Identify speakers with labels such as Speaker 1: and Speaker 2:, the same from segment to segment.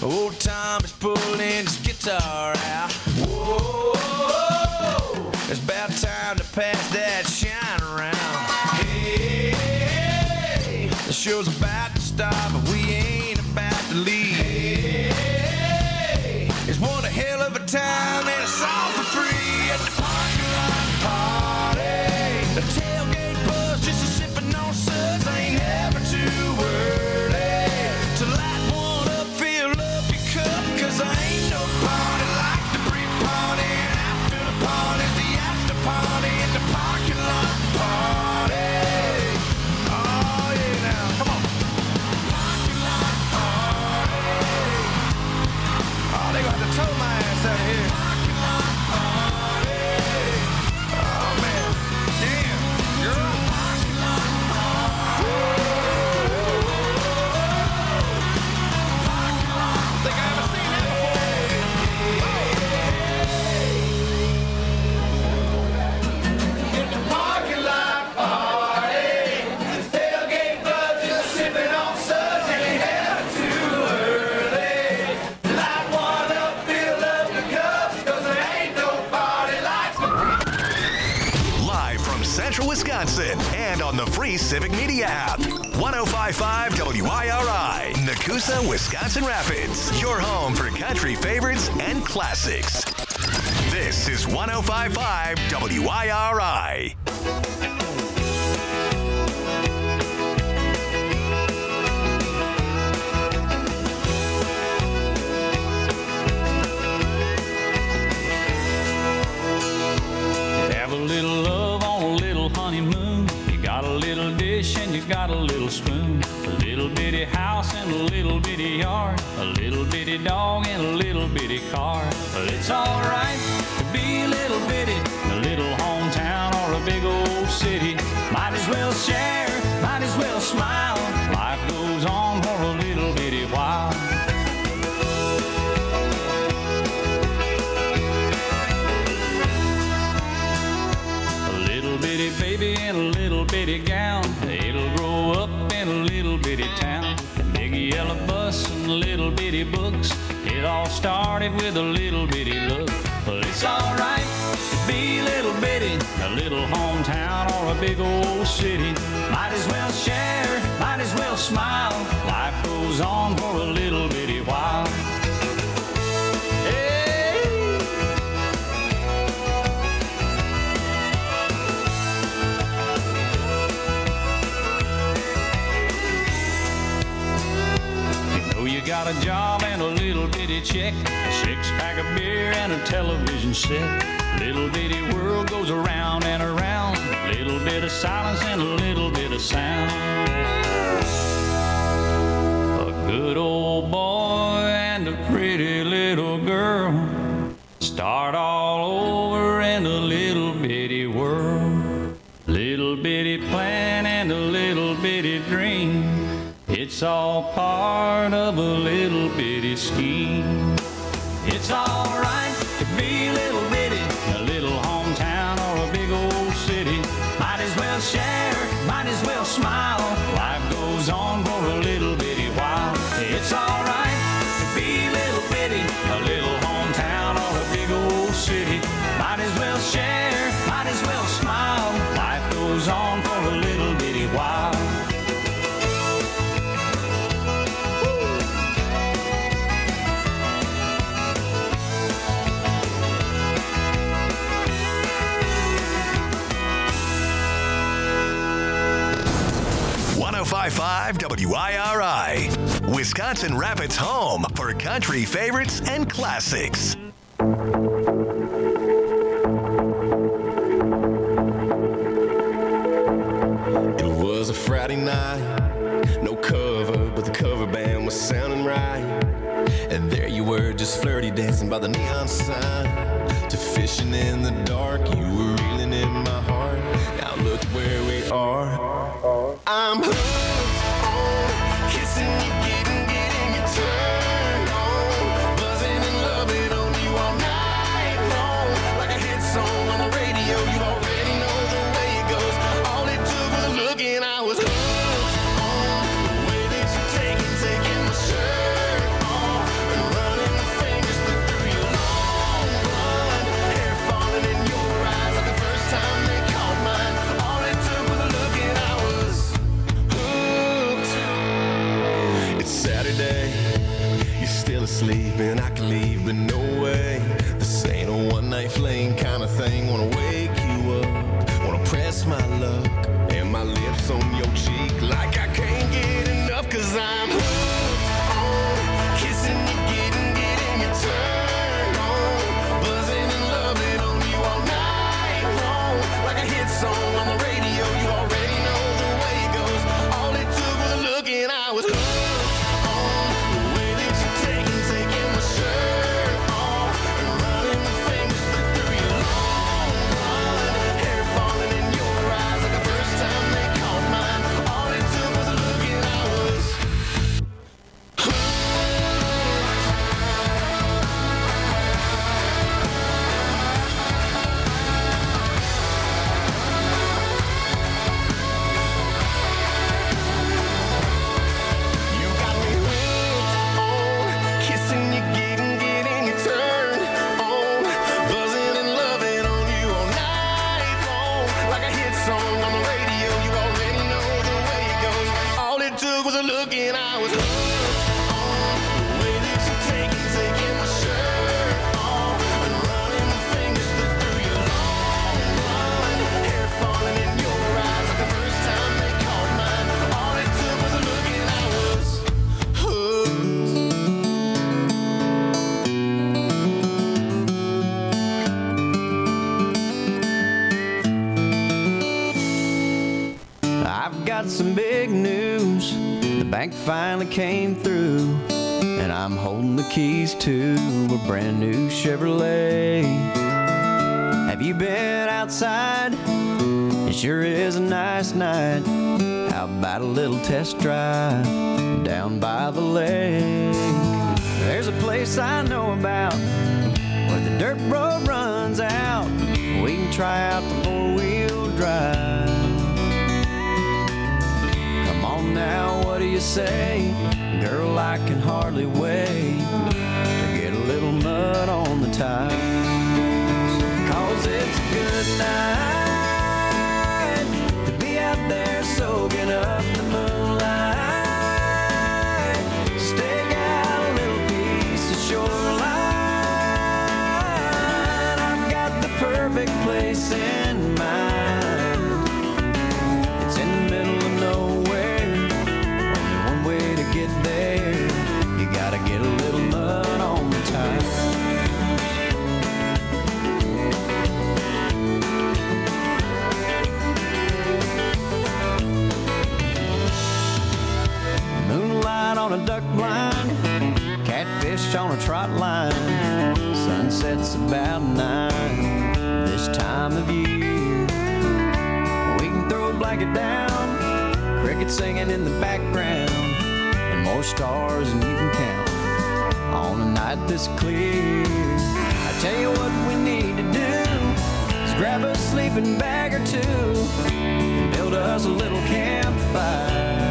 Speaker 1: Old Tom is pulling his guitar out. Whoa, it's about time to pass that shine around. Hey, the show's about to start, but we ain't about to leave. Hey, it's one hell of a time and it's all for free at the parking lot party. The tailgate buzz just a sipping on suds. I ain't never too early to light one up, fill up your cup, cause I ain't no party like the pre-party and after the party's the after party at the parking lot party. Oh yeah, now come on. Parking lot party. Oh, they gonna have to tow my ass out of here. Parking lot party. Oh man, damn, girl. Parking lot party. Parking lot. Think I haven't seen that before. It's the parking lot party. It's tailgate buzz, just sipping on suds, ain't never too early. Light one up, fill up the cups, cause there ain't no party like the
Speaker 2: Live from Central Wisconsin and on the free Civic Media app. 105.5 WIRI, Nakusa, Wisconsin Rapids. Your home for country favorites and classics. This is 105.5 WIRI.
Speaker 3: Have a little love on a little honeymoon. You got a little dish and you got a little spoon. A little bitty house and a little bitty yard. A little bitty dog and a little bitty car. But it's alright to be a little bitty. A little hometown or a big old city. Might as well share, might as well smile. Life goes on for a little bitty while. A little bitty baby in a little bitty gown. It'll grow up in a little bitty town. A big yellow bus and little bitty books. It all started with a little bitty look. But it's alright to be a little bitty. A little hometown or a big old city. Might as well share, might as well smile. Life goes on for a little bitty while. Hey. You got a job and a little bitty check, a six-pack of beer and a television set. Little bitty world goes around and around. A little bit of silence and a little bit of sound. A good old boy and a pretty little girl start all over in a little bitty world. Little bitty plan and a little bitty dream. It's all part of a little bitty scheme. It's alright to be a little bitty, a little hometown or a big old city. Might as well share, might as well smile. Life goes on for a little bitty while. It's alright to be a little bitty, a little hometown or a big old city. Might as well share, might as well smile. Life goes on for a little bitty while.
Speaker 2: 105.5 WIRI, Wisconsin Rapids' home for country favorites and classics.
Speaker 4: It was a Friday night, no cover, but the cover band was sounding right. And there you were, just flirty dancing by the neon sign. To fishing in the dark, you were reeling in my heart. Now look where we are. I'm hooked on kissing you, getting you turned on, buzzing and loving on you all night long. Like a hit song on the radio, you already know the way it goes. All it took was a look and I was hooked on the way that you're taking my shirt off and sleeping, I can leave, but no way. This ain't a one-night fling kind of thing. Wanna wake you up, wanna press my luck and my lips on your cheek like I can't get enough, 'cause I'm hooked on kissing you, getting your turn on, buzzing and loving on you all night long, like a hit song on the radio. You already know the way it goes. All it took was a look and I was hooked on the way that you taking my shirt off and running my fingers through your long blonde hair, falling in your eyes like the first time they caught mine. All it took was a look and I was You got me hooked on kissing you, getting your turn on, buzzing and loving on you all night long, like a hit song on the radio. You already know the way it goes. All it took was a look and I was hooked on the way that you taking my shirt off and running my fingers through your long blonde hair, falling in your eyes like the first time they caught mine. All it took was a look and I was hooked.
Speaker 5: I've got some big news. The bank finally came through, and I'm holding the keys to a brand new Chevrolet. Have you been outside? It sure is a nice night. How about a little test drive down by the lake? There's a place I know about where the dirt road runs out. We can try out the four-wheel drive. Come on now, what do you say? Girl, I can hardly wait to get a little mud on the tires. 'Cause it's a good night to be out there soaking up the moonlight. Stake out a little piece of shoreline. I've got the perfect place in mind. It's in the middle of nowhere. Only one way to get there. You gotta get a little mud on the tires. Moonlight on a duck blind, catfish on a trot line. Sunset's about 9 this time of year. We can throw a blanket down, crickets singing in the background, and more stars than you can count on a night this clear. I tell you what we need to do is grab a sleeping bag or two and build us a little campfire.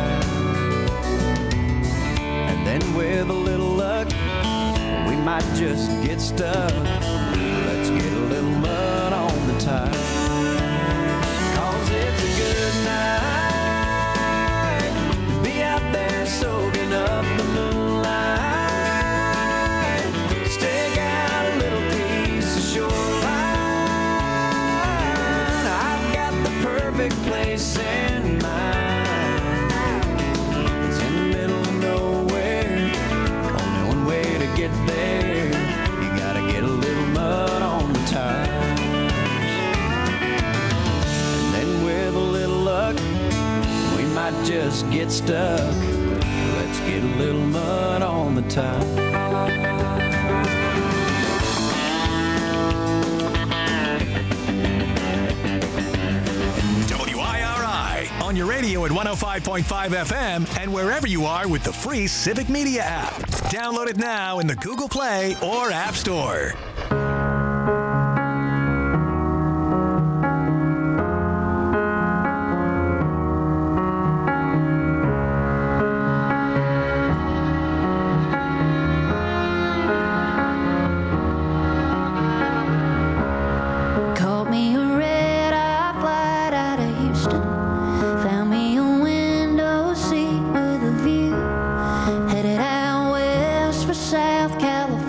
Speaker 5: And then with a little luck, we might just get stuck. Let's get a little mud on the tires. 'Cause it's a good night to be out there soaking up the moonlight. Stake out a little piece of shoreline. I've got the perfect place in mind. It's in the middle of nowhere. Only one way to get there. You gotta get a little mud on the tires. And then with a little luck, we might just get stuck. Let's get a little mud on the tires.
Speaker 2: WIRI on your radio at 105.5 FM and wherever you are with the free Civic Media app. Download it now in the Google Play or App Store.
Speaker 6: Caught me a red-eye flight out of Houston. Found me a window seat with a view. Headed out west for South California.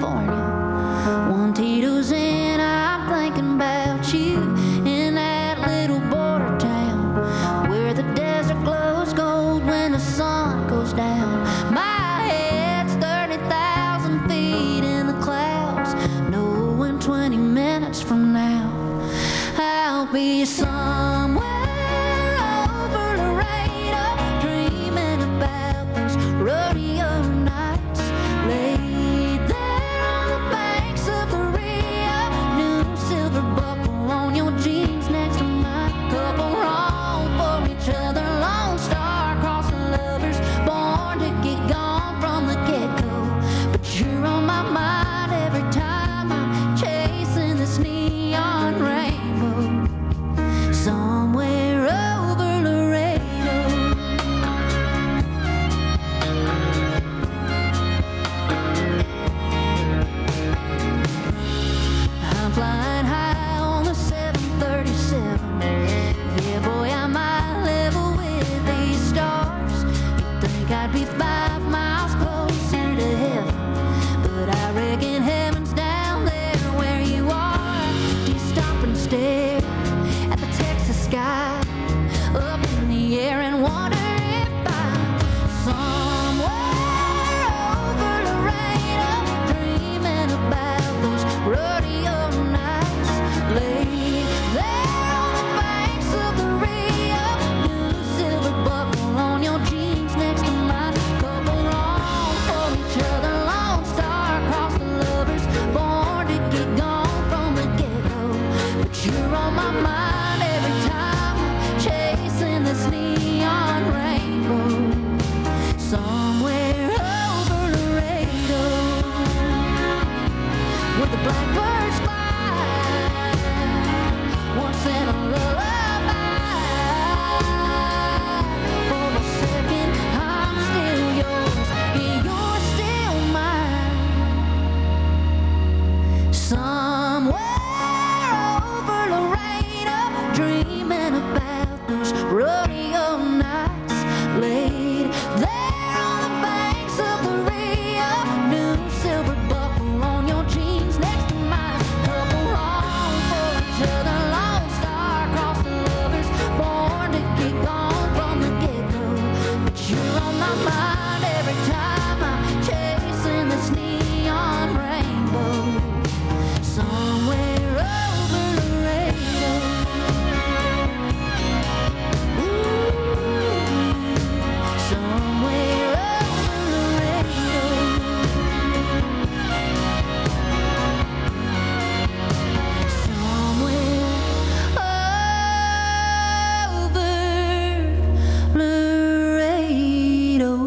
Speaker 6: Laredo.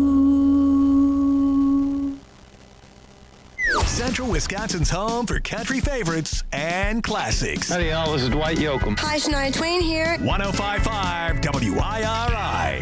Speaker 2: Central Wisconsin's home for country favorites and classics.
Speaker 7: Howdy, y'all. This is Dwight Yoakam.
Speaker 8: Hi, Shania Twain here.
Speaker 2: 105.5 WIRI.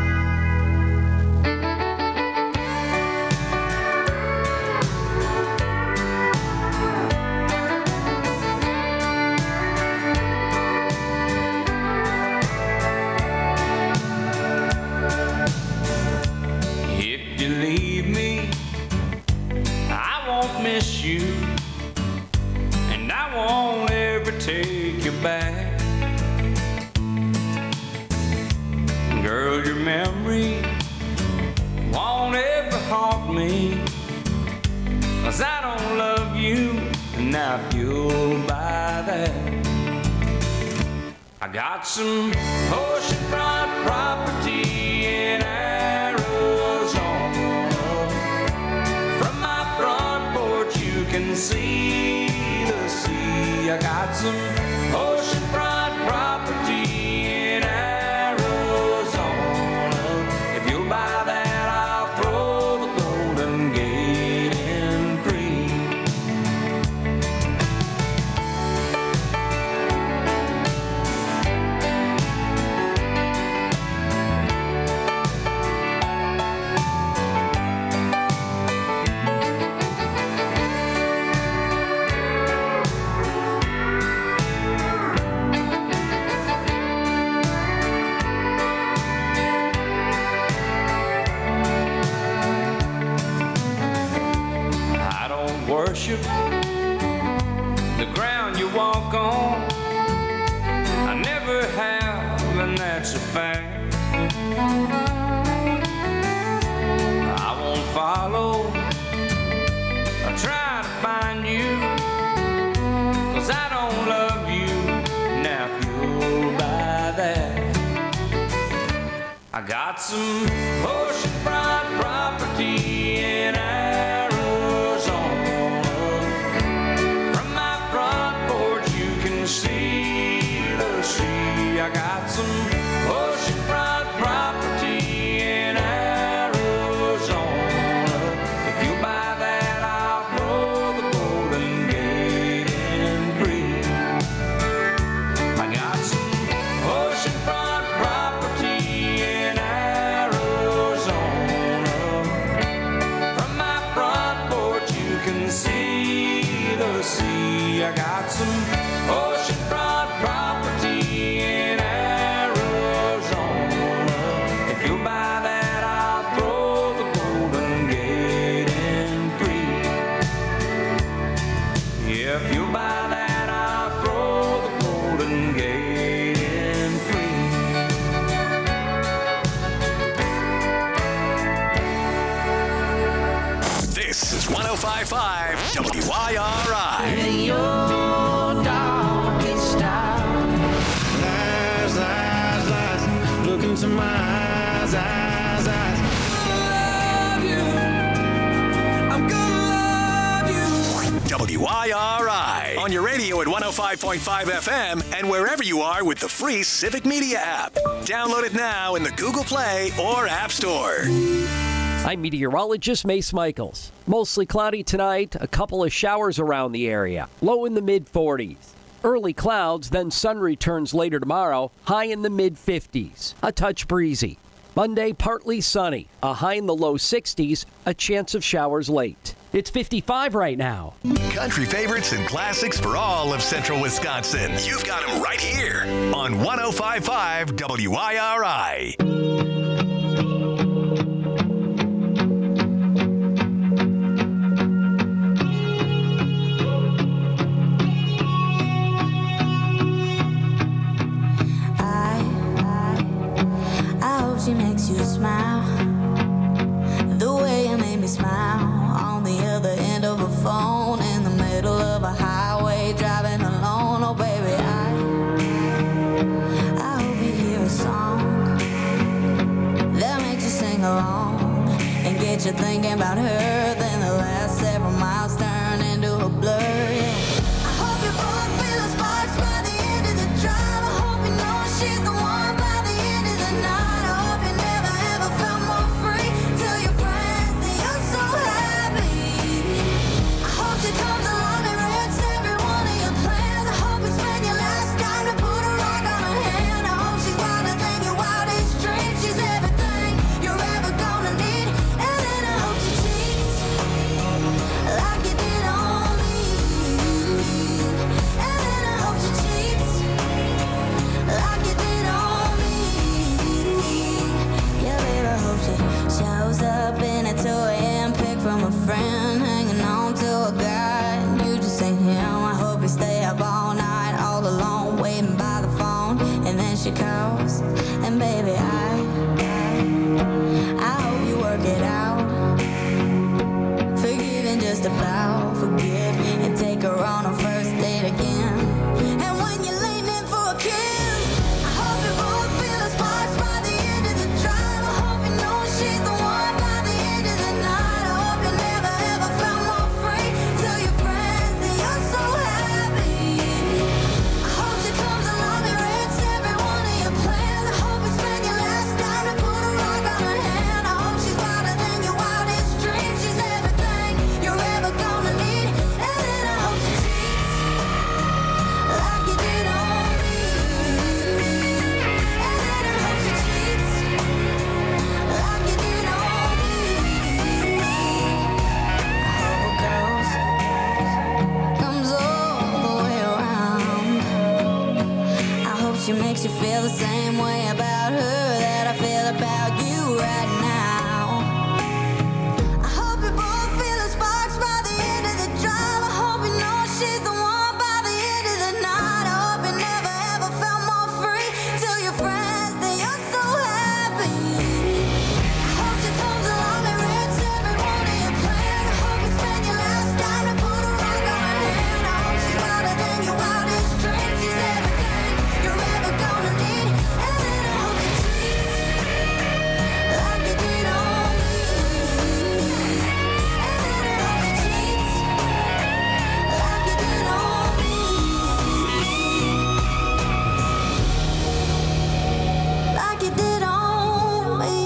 Speaker 3: If you leave me, I won't miss you, and I won't ever take you back. Girl, your memory won't ever haunt me, 'cause I don't love you, and now you'll buy that. I got some oceanfront property in Arizona. From my front porch you can see the sea. I got some oceanfront property in Arizona. If you'll buy that, I'll throw the Golden Gate in free. I don't worship the ground you walk on. I never have, and that's a fact. I won't follow or try to find you, 'cause I don't love you. Now if you'll buy that, I got some oceanfront property in Arizona. From my front porch you can see the sea. I got some oceanfront property in Arizona. If you buy that, I'll throw the Golden Gate in free. I got some oceanfront property in Arizona. From my front porch you can see the sea. I got some oceanfront property in Arizona. If you buy that, I'll throw the Golden Gate in free. If you buy that, I'll throw the Golden Gate in free.
Speaker 2: This is 105.5 WIRI.
Speaker 5: In your darkest hour.
Speaker 1: Lies, lies, lies. Look into my eyes, eyes, eyes. I love you. I'm gonna love you.
Speaker 2: WIRI. On your radio at 105.5 FM and wherever you are with the free Civic Media app. Download it now in the Google Play or App Store.
Speaker 9: I'm meteorologist Mace Michaels. Mostly cloudy tonight, a couple of showers around the area. Low in the mid-40s. Early clouds, then sun returns later tomorrow, high in the mid-50s. A touch breezy. Monday, partly sunny, a high in the low 60s, a chance of showers late. It's 55 right now.
Speaker 2: Country favorites and classics for all of Central Wisconsin. You've got them right here on 105.5 WIRI.
Speaker 6: I hope she makes you smile the way you made me smile on the other end of a phone in the middle of a highway driving alone. Oh baby, I hope you hear a song that makes you sing along and get you thinking about her. Then the last several miles turn into a blur. Yeah. I hope you both feel the sparks by the end of the drive. I hope you know she's the one by the end of the night. a friend hanging on to a guy, and you just ain't him. I hope you stay up all night, all alone, waiting by the phone. And then she calls, and baby, I hope you work it out. Forgive and just about forgive, and take her on a first date again. And when you're leaning for a kiss, I hope you both feel the sparks by the end of the drive. I hope you know she's the one by the end of the night. I hope you never ever felt more free. Tell your friends that you're so happy. I hope she comes along and wrecks every one of your plans. I hope you spend your last dime to put a rock on her hand. I hope she's wilder than your wildest dreams. She's everything you're ever gonna need. And then I hope she cheats like you did on me. And then I hope she cheats like you did on me. I hope a ghost comes all the way around. I hope she makes you feel the same way about her that I feel about you right now. I hope you both feel the sparks by the end of the drive. I hope you know she's the one by the end of the night. I hope you never ever felt more free. Tell your friends that you're so happy. I hope she comes along and wrecks every one of your plans. I hope you spend your last dime to put a rock on her hand. I hope she's wilder than your wildest dreams. She's everything you're ever gonna need. And then I hope she cheats like you did on me. And then I hope she cheats like you did on me. Like you did on me.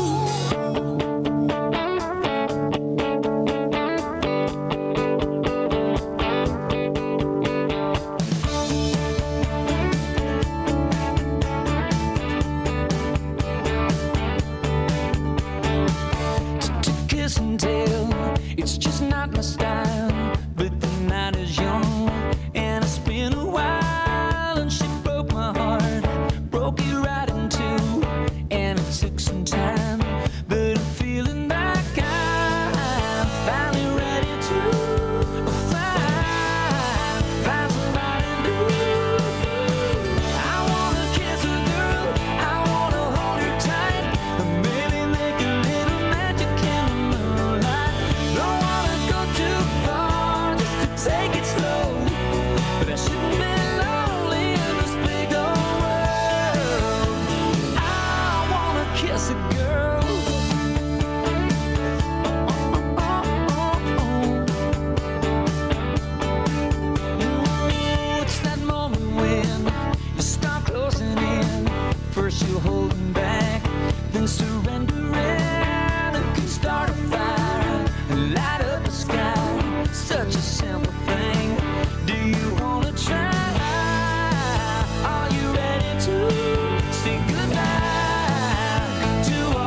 Speaker 7: To kiss and tell, it's just not my style. But the night is young, and it's been a while. And she broke my heart, broke it right in two. And it took some time, but I'm feeling like I'm finally ready to find somebody new. I wanna kiss a girl, I wanna hold her tight, and maybe make a little magic in the moonlight. Don't wanna go too far, just to take it slow. But I shouldn't be lonely in this big old world. I wanna kiss a girl. It's that moment when you start closing in. First you holding back, then surrendering. It can start a fire and light up the sky. Such a simple thing. Do you wanna try? Are you ready to say goodbye to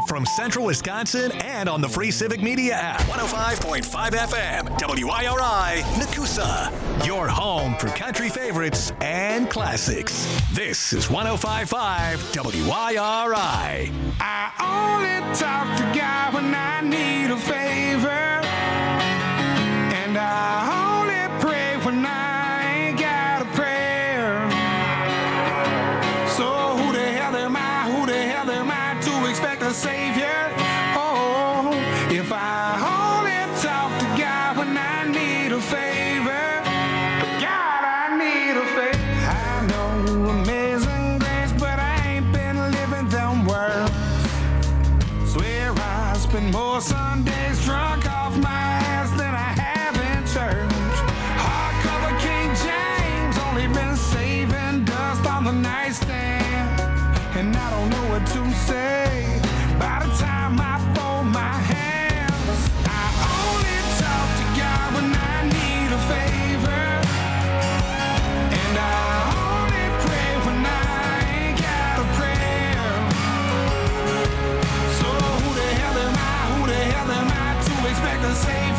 Speaker 2: from Central Wisconsin and on the free Civic Media app. 105.5 FM, WIRI, Nakusa. Your home for country favorites and classics. This is 105.5 WIRI.
Speaker 1: I only talk to God when I need a favor, and I only pray when I ain't got a prayer. So who the hell am I? Who the hell am I to expect a savior? Oh, if I only talk to God when I need a favor, God, I need a favor. I know amazing grace, but I ain't been living them words. Swear I spend more Sundays drunk off my ass than I have in church. Hardcover King James, only been saving dust on the nightstand, and I don't know what to say by the time I fold my hands. I only talk to God when I need a favor, and I only pray when I ain't got a prayer. So who the hell am I? Who the hell am I to expect a savior?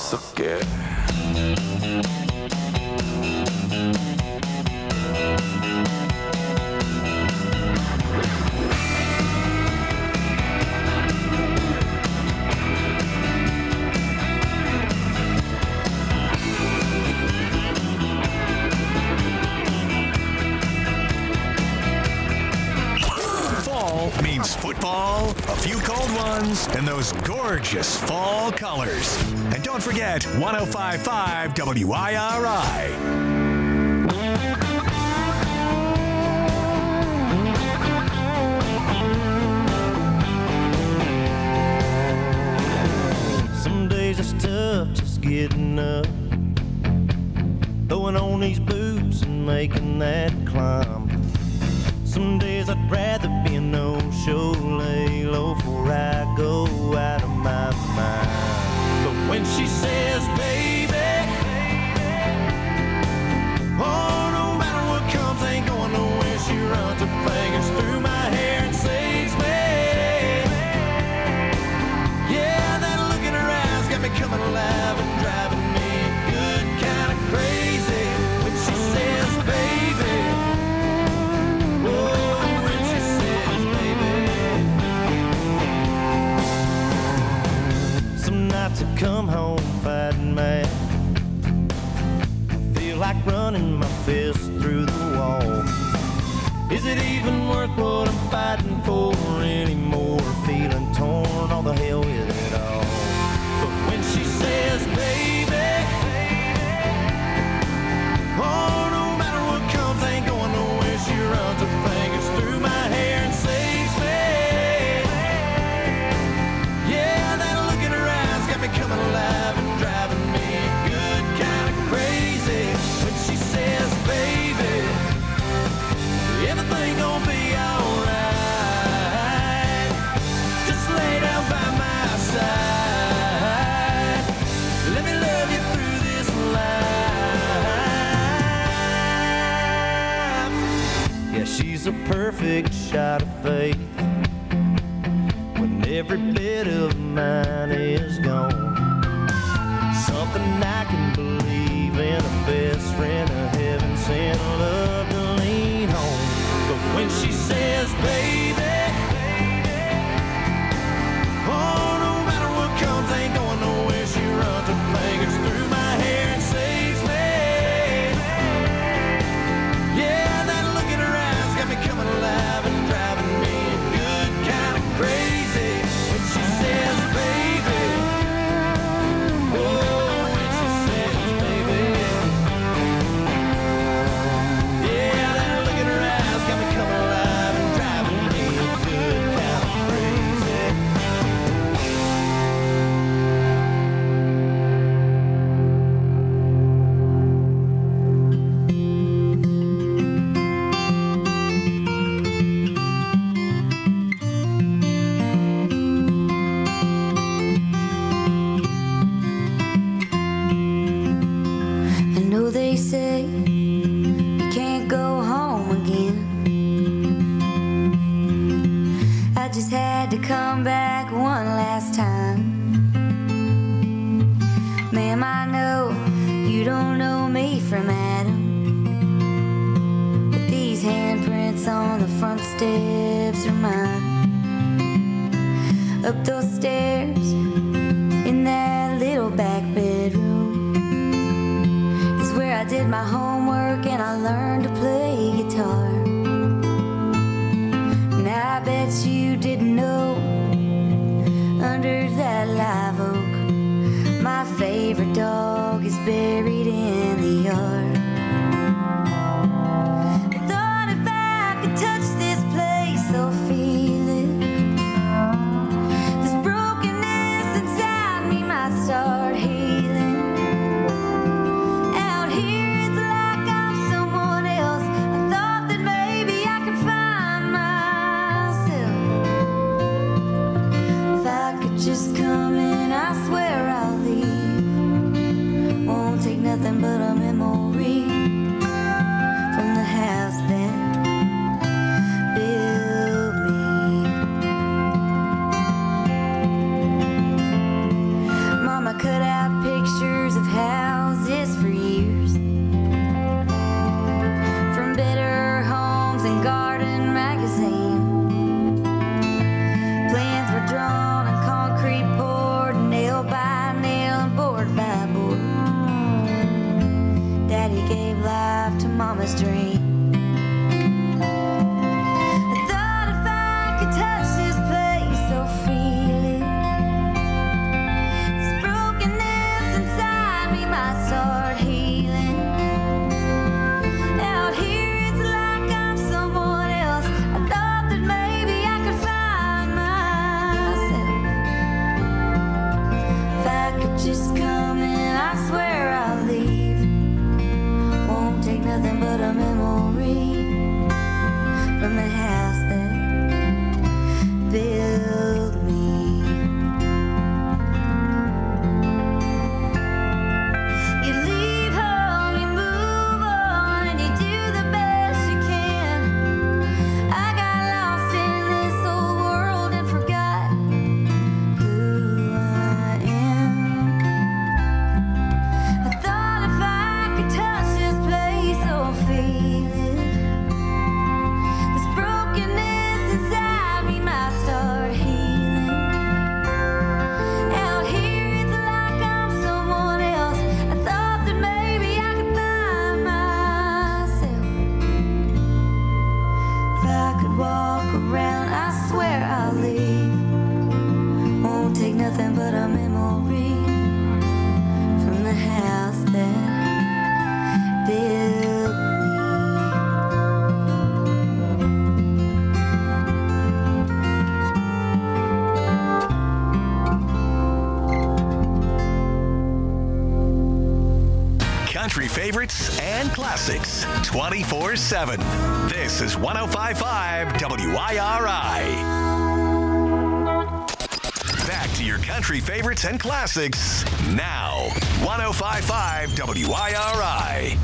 Speaker 1: Sucker.
Speaker 2: Fall means football, a few cold ones, and those gorgeous fall colors. And don't forget 105.5 WIRI.
Speaker 5: Some days it's tough just getting up, throwing on these boots and making that climb. Some days I'd rather be a no-show, lay low before I go out of my mind. But when she says, baby, oh, no matter what comes, ain't going nowhere. She runs her fingers through my hair and saves me. Yeah, that look in her eyes got me coming alive and driving me good kind of crazy. When she says, baby, oh, when she says, baby. Some nights I come home fighting mad, feel like running my fist through the wall. Is it even worth what I'm fighting for anymore? Feeling torn, all the hell with it all. But when she says, baby, oh, no matter what comes, ain't going nowhere. She runs her fingers through my hair and saves me. Yeah, that look in her eyes got me coming alive and driving me good kind of crazy. When she says, baby, everything gonna be alright. Just lay down by my side. Let me love you through this life. Yeah, she's a perfect shot of faith when every bit of mine is gone. Something I can believe in, a best friend, a heaven sent love to lean on. But when she says, baby, oh, no matter what comes, ain't going nowhere. She runs her fingers through my hair and saves me. Yeah, that look in her eyes got me coming alive and driving me good kind of crazy. When she says, baby, oh, when she says, baby, yeah, that look in her eyes got me coming alive and driving me good kind of crazy.
Speaker 6: I know they say you can't go home again. I just had to come back one last time. Ma'am, I know you don't know me from Adam, but these handprints on the front steps are mine. Up those stairs in that little back bedroom is where I did my homework and I learned to play guitar. And I bet you didn't know, under that live oak, my favorite dog is buried in the yard. I thought if I could touch this place or feel it, this brokenness inside me might start healing. Out here it's like I'm someone else. nothing but a memory from the house that built
Speaker 2: Country favorites and classics 24/7. This is 105.5 WIRI. Back to your country favorites and classics now. 105.5 WIRI.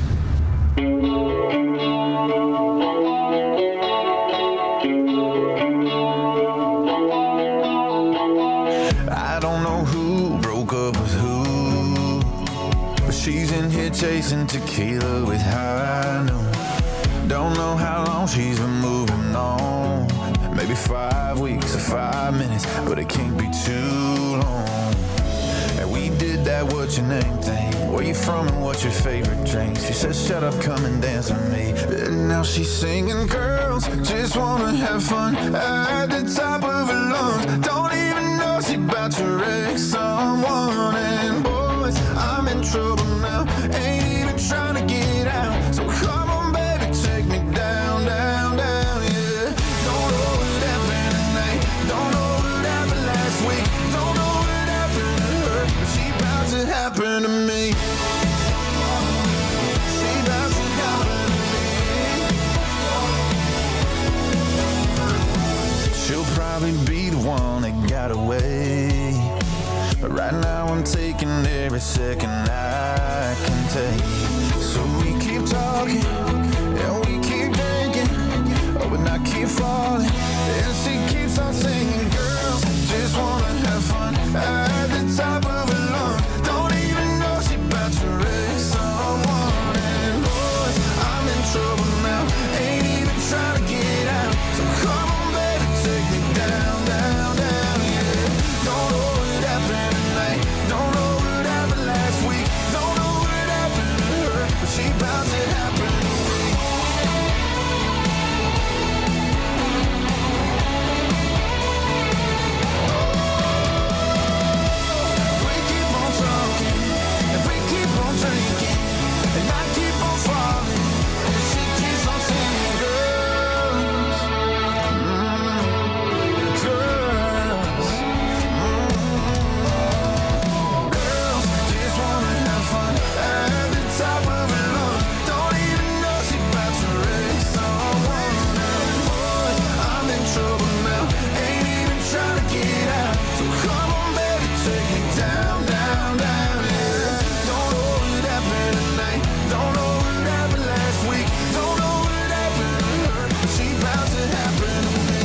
Speaker 1: I don't know who broke up with who, but she's in here chasing tequila with high noon. Don't know how long she's been moving on. Maybe 5 weeks or 5 minutes, but it can't be too long. And we did that what your name thing. Where you from and what's your favorite drink? She said, shut up, come and dance with me. And now she's singing, girls just wanna have fun at the top of her lungs. Don't even know she about to wreck someone. And boys, I'm in trouble now. Ain't even trying to get out. So come on, baby, take me down, down, down, yeah. Don't know what happened tonight. Don't know what happened last week. Don't know what happened to her, but she about to happen to me. She about to happen to me. She'll probably be the one that got away. But right now I'm taking every second I can take. So we keep talking, and we keep drinking, oh, but I keep falling, and she keeps on singing. Girls just wanna have fun at the top of her lungs. Don't even know she about to wreck someone. And boys, I'm in trouble now. Ain't even trying to get out. So come on, baby, take me down, down, down, yeah. Don't know what happened tonight. Don't know what happened last week. Don't know what happened to her, but she about to happen to me. We keep on talking, and we keep on drinking, and I keep on falling, and she keeps on singing. Girls, girls, girls just wanna have fun at the top of her lungs. Don't even know she about to wreck someone. And boy, I'm in trouble now. Ain't even trying to get out. So come on, baby, take me down, down, down, yeah. Don't know what happened tonight. Don't know what happened last week. Don't know what happened to her, but she about to happen to me.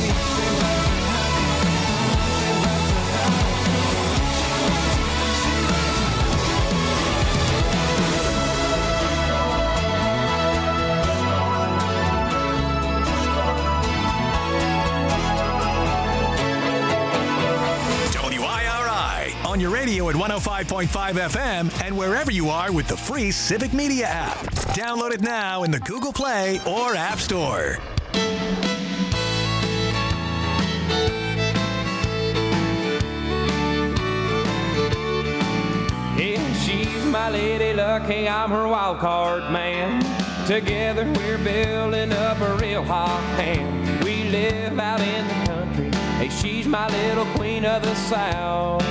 Speaker 2: WIRI on your radio at 105.5 FM and wherever you are with the free Civic Media app. Download it now in the Google Play or App Store.
Speaker 3: Yeah, she's my lady luck, hey, I'm her wild card man. Together we're building up a real hot hand. We live out in the country, hey, she's my little queen of the South.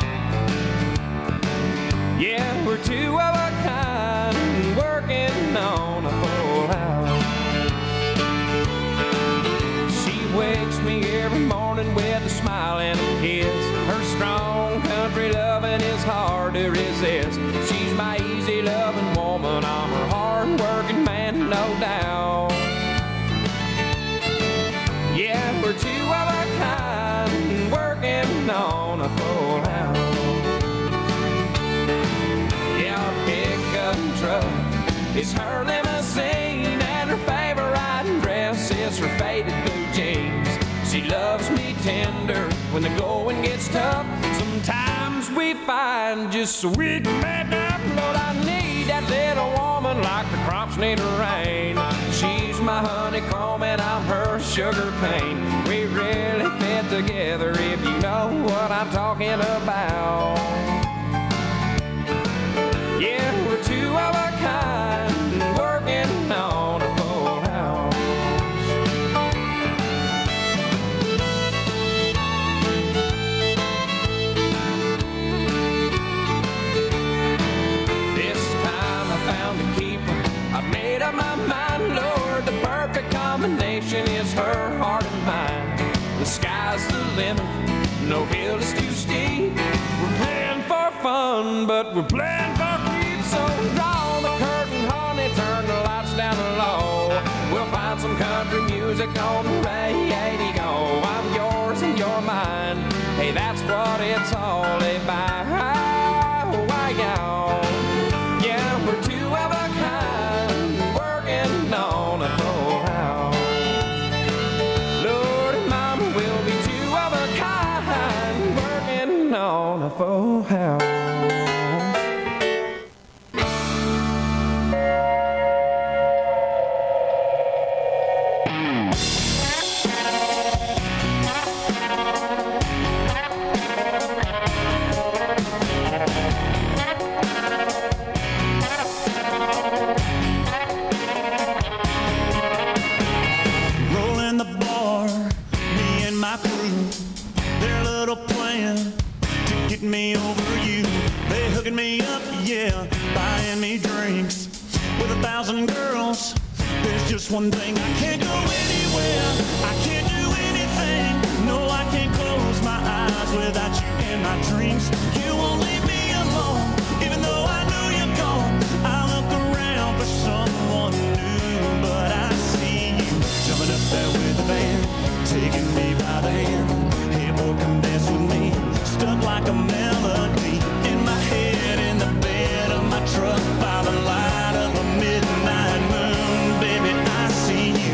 Speaker 3: Yeah, we're two of a kind, working on a full house. She wakes me every morning with a smile and a kiss. Her strong country loving is hard to resist. She's my easy loving woman, I'm her hard working man, no doubt. Yeah, we're two of a kind, working on a full house. Yeah, our pickup truck is her limousine, and her favorite dress is her faded blue jeans. She loves me tender when the going gets tough. Sometimes we find just so we can make up. Lord, I need that little woman like the crops need rain. She's my honeycomb and I'm her sugar cane. We really fit together if you know
Speaker 8: what I'm talking about. Yeah, we're two of a kind, working on a full house. This time I found a keeper. I made up my mind, Lord, the perfect combination is her heart and mine. The sky's the limit, no hill is too steep. We're playing for fun, but we're playing for keeps. So draw the curtain, honey, turn the lights down low. We'll find some country music on the radio. I'm yours and you're mine. Hey, that's what it's all about. Yeah, we're two of a kind, working on a full house. Lord and Mama will be two of a kind, working on a full house.
Speaker 10: Rolling the bar, me and my crew, their little plan to get me over you. They hooking me up, yeah, buying me drinks. With 1,000 girls, there's just one thing. I can't go anywhere, I can't do anything. No, I can't close my eyes without you in my dreams. You won't leave me alone, even though I know you're gone. I look around for someone new, but I see you jumping up there with the band, taking me by the hand. Hey boy, come dance with me, stuck like a melody in my head, in the bed of my truck, by the light of a midnight moon. Baby, I see you.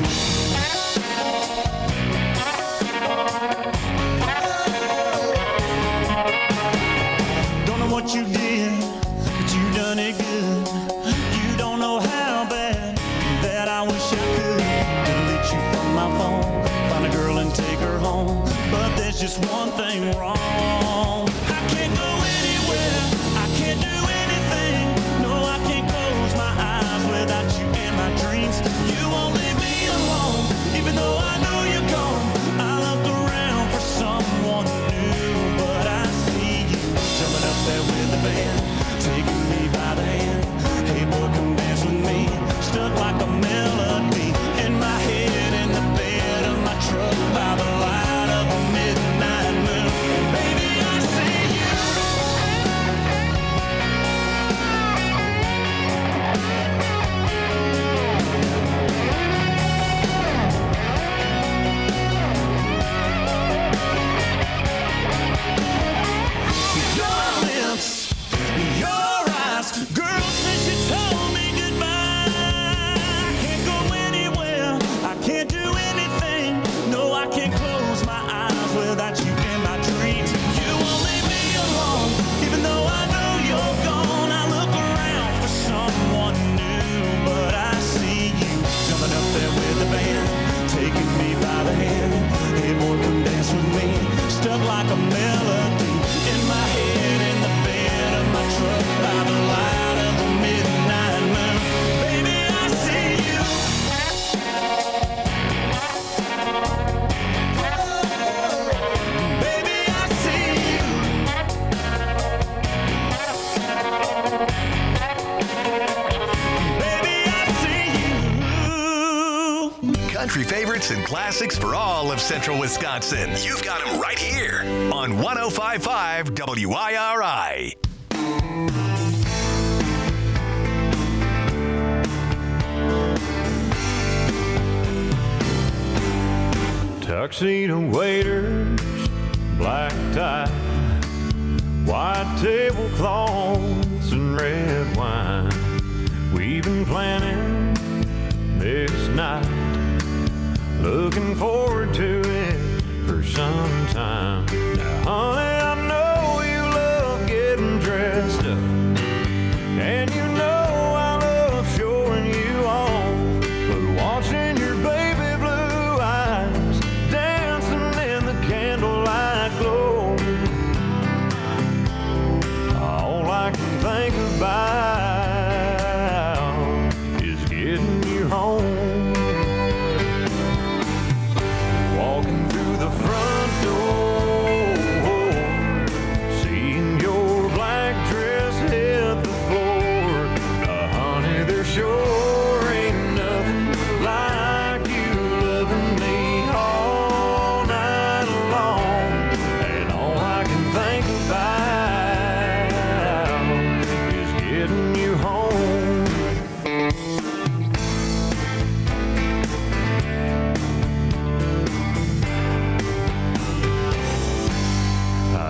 Speaker 10: Don't know what you did, but you done it good. You don't know how bad that I wish I could delete you from my phone, find a girl and take her home. But there's just one thing wrong. I can't go anywhere, I can't do anything. No, I can't close my eyes without you in my dreams. You won't leave me alone, even though I know you're gone. I look around for someone new, but I see you jumping up there with the band, taking me by the hand. Hey boy, come dance with me, stuck like a melody in my head, in the bed of my truck, by the light of a midnight moon. Baby, I see you. Your lips, your eyes, girl, since you told me goodbye, I can't go anywhere, I can't do anything. No, I can't close my eyes without you in my dreams. You won't leave me alone, even though I know you're gone. I look around for someone new, but I see you jumping up there with the band, taking me by the hand. Hey boy, come dance with me, stuck like a melody in my head, in the bed of my truck, by the light of the midnight moon. Baby, I see you. Baby, I see you. Baby, I see you.
Speaker 2: Country favorites and classics for all of central Wisconsin. You've got them right here on 105.5 WIRI.
Speaker 11: Tuxedo waiters, black tie, white tablecloths and red wine. We've been planning this night, looking forward to it for some time. Now, honey, I know you love getting dressed up, and you know I love showing you off, but watching your baby blue eyes dancing in the candlelight glow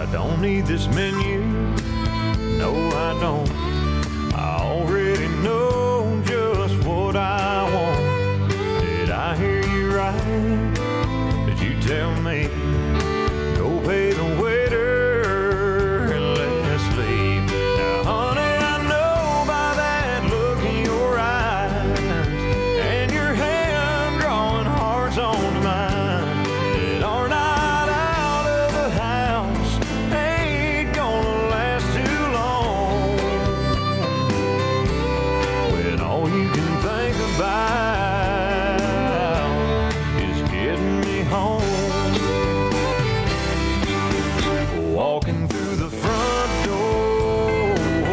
Speaker 11: don't need this menu. No, I don't. I already know just what I want. Did I hear you right? Did you tell me go pay the waiter and let's leave? Now, honey, I know by that look in your eyes and your hand drawing hearts onto mine that our night out of the house ain't gonna last too long. When all you can think about is getting me home. Walking through the front door,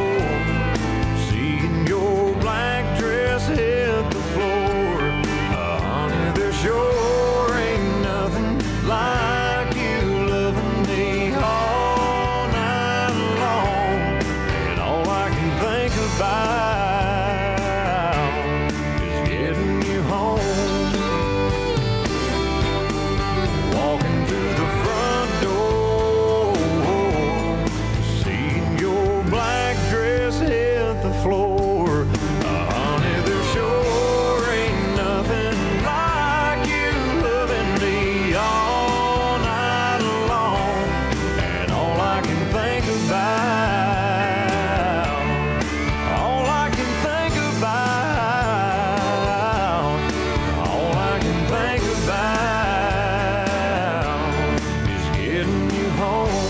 Speaker 11: seeing your black dress hit the floor. Honey, there sure ain't nothing like you loving me all night long. And all I can think about is getting you home. Walking through the front door, seeing your black dress hit the floor. Honey, there sure ain't nothing like you loving me all night long. And all I can think about, all I can think about, all I can think about is getting you home.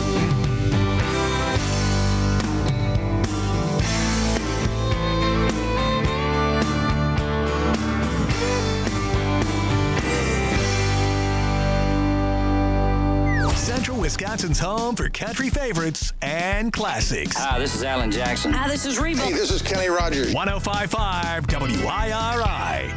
Speaker 2: Central Wisconsin's home for country favorites and classics.
Speaker 12: Hi, this is Alan Jackson.
Speaker 13: Hi, this is Reba.
Speaker 14: Hey, this is Kenny Rogers.
Speaker 2: 105.5 WIRI.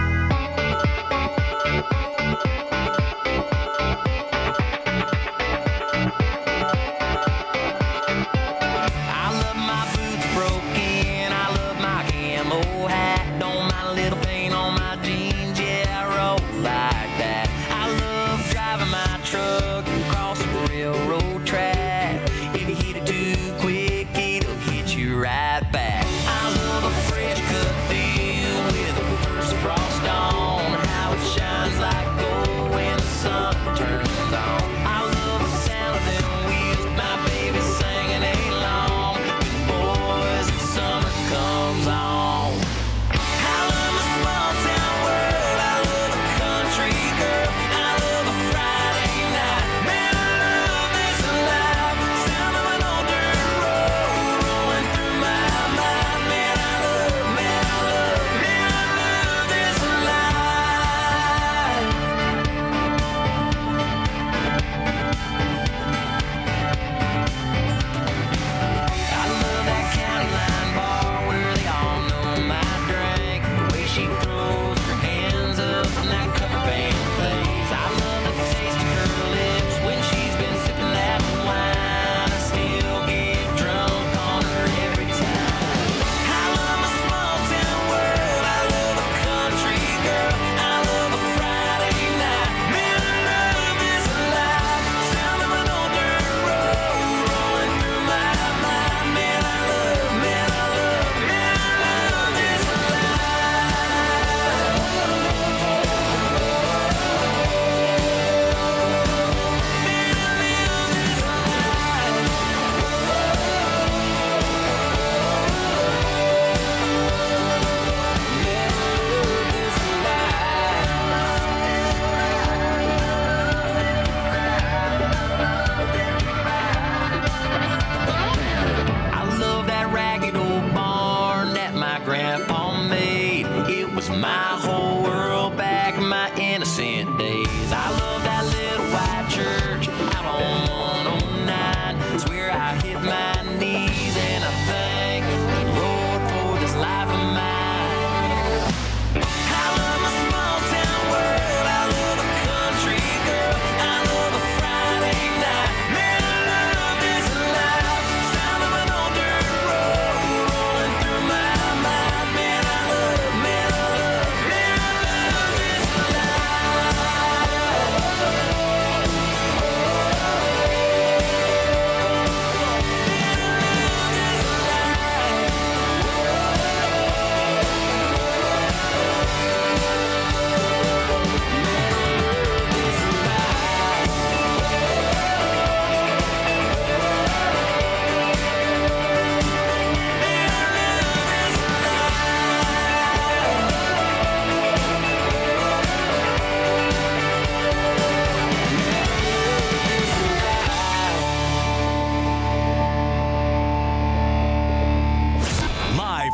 Speaker 7: I love my boots broken. I love my camo hat. Don't mind a little paint on my jeans. Yeah, I roll like that. I love driving my truck across the railroad track. If you hit it too quick, it'll hit you right back. I love a fresh cut field with a first frost on. How it shines like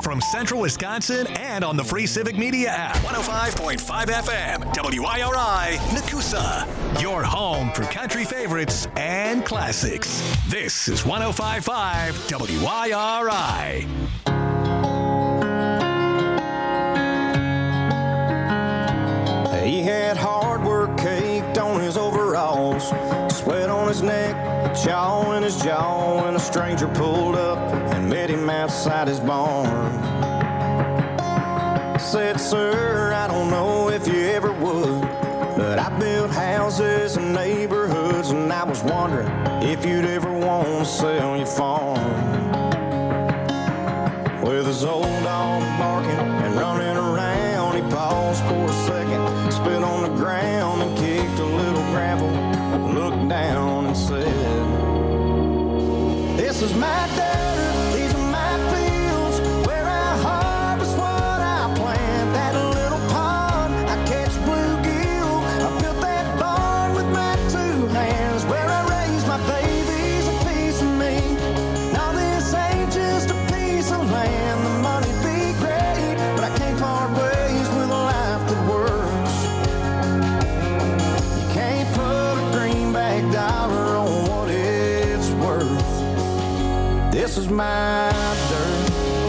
Speaker 2: from Central Wisconsin and on the free Civic Media app. 105.5 FM, WIRI, Nakusa. Your home for country favorites and classics. This is 105.5 WIRI.
Speaker 5: He had hard work caked on his overalls, sweat on his neck, a chaw in his jaw, when a stranger pulled up and met him outside his barn. Said, sir, I don't know if you ever would, but I built houses and neighborhoods, and I was wondering if you'd ever want to sell your farm. With his old dog barking and running around, he paused for a second, spit on the ground and kicked a little gravel, looked down and said, this is my dirt, these are my fields, where I harvest what I plant. That little pond, I catch bluegill, I built that barn with my two hands, where I raise my babies, a piece of me. Now this ain't just a piece of land, the money'd be great, but I can't part ways with a life that works. You can't put a greenback dollar on what it's worth. This is my dirt.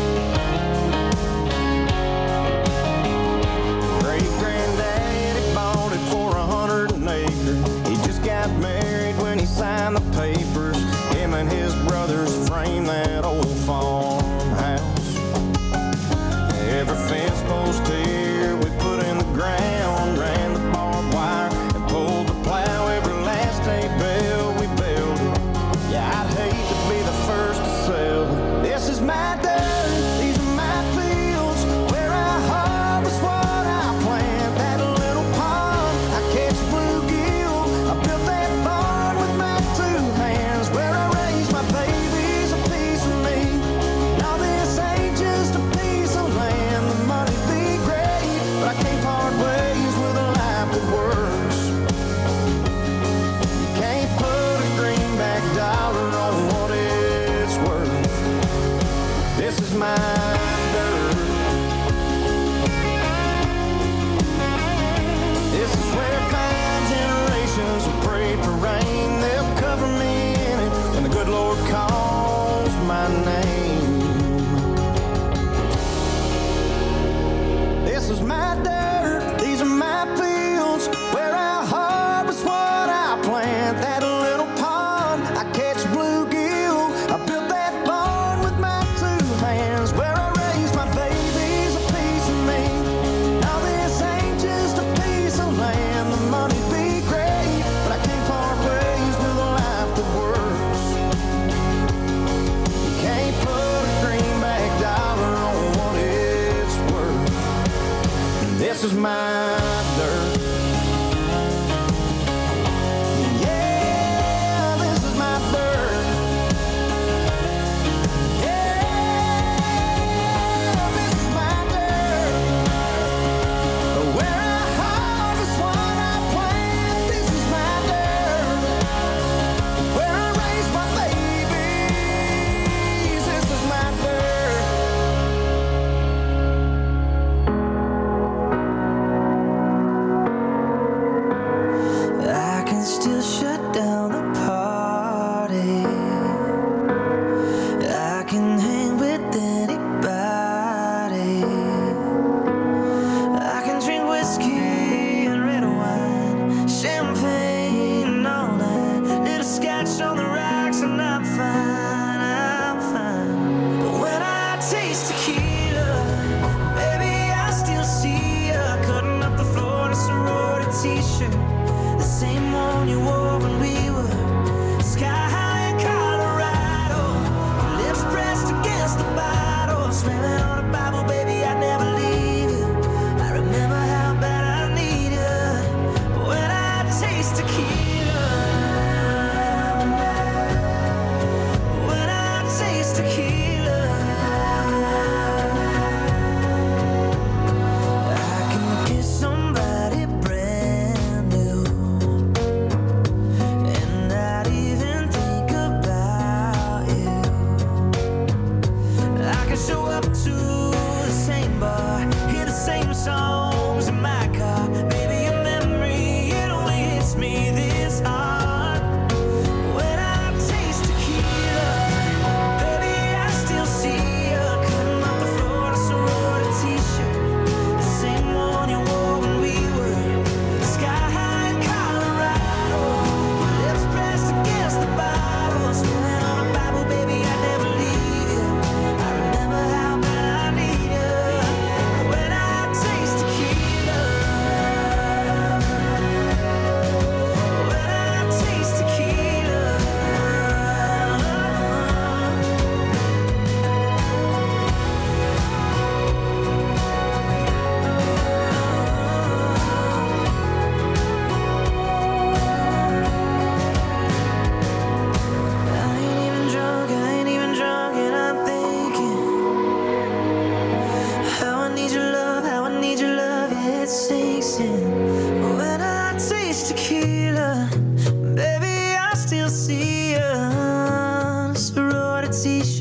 Speaker 5: Great-granddaddy bought it for 100 an acre. He just got married when he signed the papers. Him and his brothers framed that old farmhouse. Every fence post here we put in the ground, ran the barbed wire and pulled the plow. Every last hay bale we built it. Yeah, I'd hate to be the first to sell, but this is my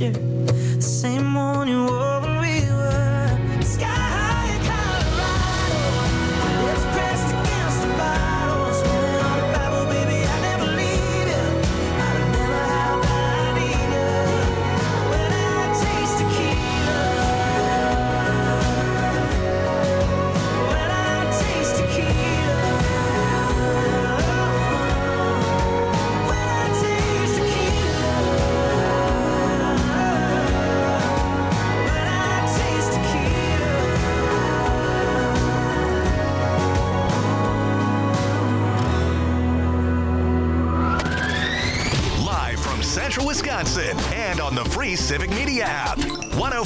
Speaker 7: shirt, the same one you wore when we were sky high in Colorado. Lips pressed against the bottle, spinning on the Bible, baby, I never leave you. I'd have never had what I needed when I taste tequila. When I taste tequila. When I taste tequila. When I taste tequila.
Speaker 2: Live from Central Wisconsin and on the free Civic Media app.